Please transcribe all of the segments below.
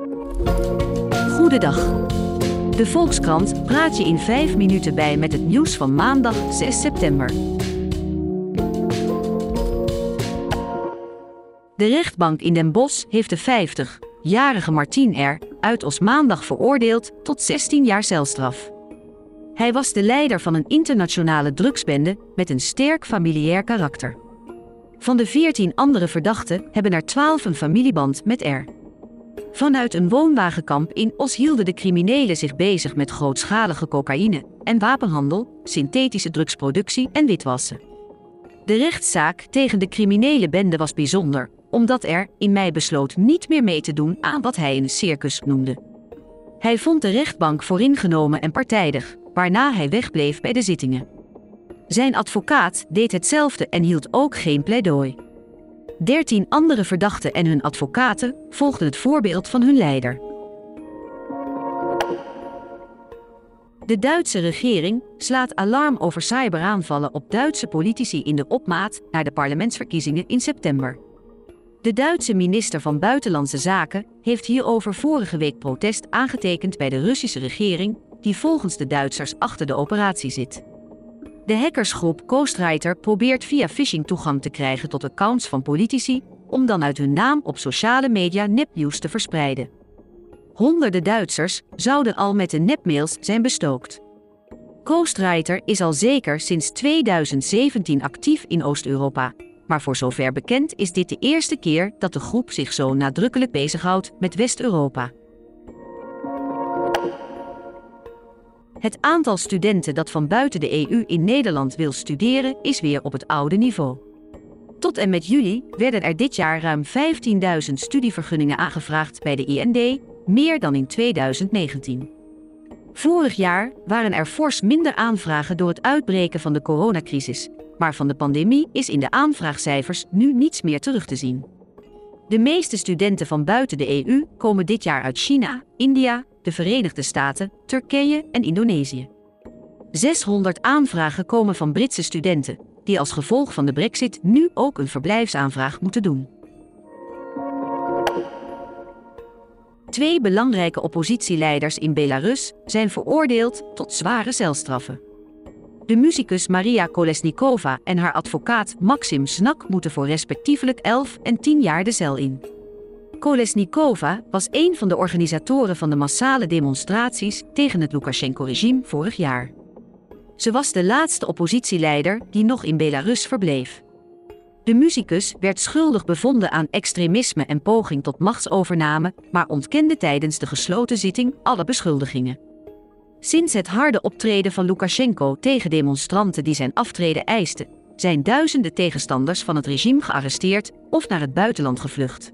Goedendag. De Volkskrant praat je in 5 minuten bij met het nieuws van maandag 6 september. De rechtbank in Den Bosch heeft de 50-jarige Martin R. uit Os maandag veroordeeld tot 16 jaar celstraf. Hij was de leider van een internationale drugsbende met een sterk familiair karakter. Van de 14 andere verdachten hebben er 12 een familieband met R. Vanuit een woonwagenkamp in Os hielden de criminelen zich bezig met grootschalige cocaïne en wapenhandel, synthetische drugsproductie en witwassen. De rechtszaak tegen de criminele bende was bijzonder, omdat R. in mei besloot niet meer mee te doen aan wat hij een circus noemde. Hij vond de rechtbank vooringenomen en partijdig, waarna hij wegbleef bij de zittingen. Zijn advocaat deed hetzelfde en hield ook geen pleidooi. 13 andere verdachten en hun advocaten volgden het voorbeeld van hun leider. De Duitse regering slaat alarm over cyberaanvallen op Duitse politici in de opmaat naar de parlementsverkiezingen in september. De Duitse minister van Buitenlandse Zaken heeft hierover vorige week protest aangetekend bij de Russische regering, die volgens de Duitsers achter de operatie zit. De hackersgroep Ghostwriter probeert via phishing toegang te krijgen tot accounts van politici, om dan uit hun naam op sociale media nepnieuws te verspreiden. Honderden Duitsers zouden al met de nepmails zijn bestookt. Ghostwriter is al zeker sinds 2017 actief in Oost-Europa, maar voor zover bekend is dit de eerste keer dat de groep zich zo nadrukkelijk bezighoudt met West-Europa. Het aantal studenten dat van buiten de EU in Nederland wil studeren is weer op het oude niveau. Tot en met juli werden er dit jaar ruim 15.000 studievergunningen aangevraagd bij de IND, meer dan in 2019. Vorig jaar waren er fors minder aanvragen door het uitbreken van de coronacrisis, maar van de pandemie is in de aanvraagcijfers nu niets meer terug te zien. De meeste studenten van buiten de EU komen dit jaar uit China, India, de Verenigde Staten, Turkije en Indonesië. 600 aanvragen komen van Britse studenten, die als gevolg van de Brexit nu ook een verblijfsaanvraag moeten doen. 2 belangrijke oppositieleiders in Belarus zijn veroordeeld tot zware celstraffen. De musicus Maria Kolesnikova en haar advocaat Maxim Znak moeten voor respectievelijk 11 en 10 jaar de cel in. Kolesnikova was een van de organisatoren van de massale demonstraties tegen het Lukasjenko-regime vorig jaar. Ze was de laatste oppositieleider die nog in Belarus verbleef. De musicus werd schuldig bevonden aan extremisme en poging tot machtsovername, maar ontkende tijdens de gesloten zitting alle beschuldigingen. Sinds het harde optreden van Lukasjenko tegen demonstranten die zijn aftreden eisten, zijn duizenden tegenstanders van het regime gearresteerd of naar het buitenland gevlucht.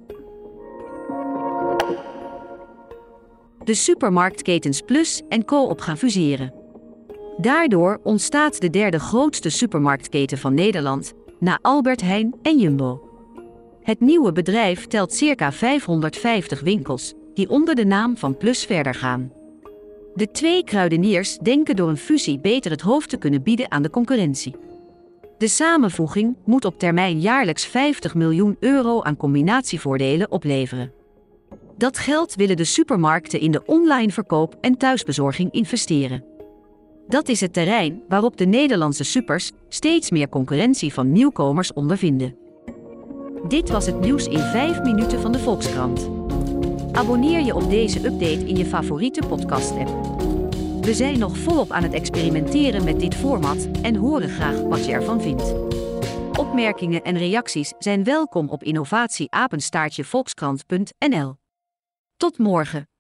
De supermarktketens Plus en Coop gaan fuseren. Daardoor ontstaat de derde grootste supermarktketen van Nederland, na Albert Heijn en Jumbo. Het nieuwe bedrijf telt circa 550 winkels, die onder de naam van Plus verder gaan. De 2 kruideniers denken door een fusie beter het hoofd te kunnen bieden aan de concurrentie. De samenvoeging moet op termijn jaarlijks €50 miljoen aan combinatievoordelen opleveren. Dat geld willen de supermarkten in de online verkoop en thuisbezorging investeren. Dat is het terrein waarop de Nederlandse supers steeds meer concurrentie van nieuwkomers ondervinden. Dit was het nieuws in 5 minuten van de Volkskrant. Abonneer je op deze update in je favoriete podcast-app. We zijn nog volop aan het experimenteren met dit format en horen graag wat je ervan vindt. Opmerkingen en reacties zijn welkom op innovatie@volkskrant.nl. Tot morgen.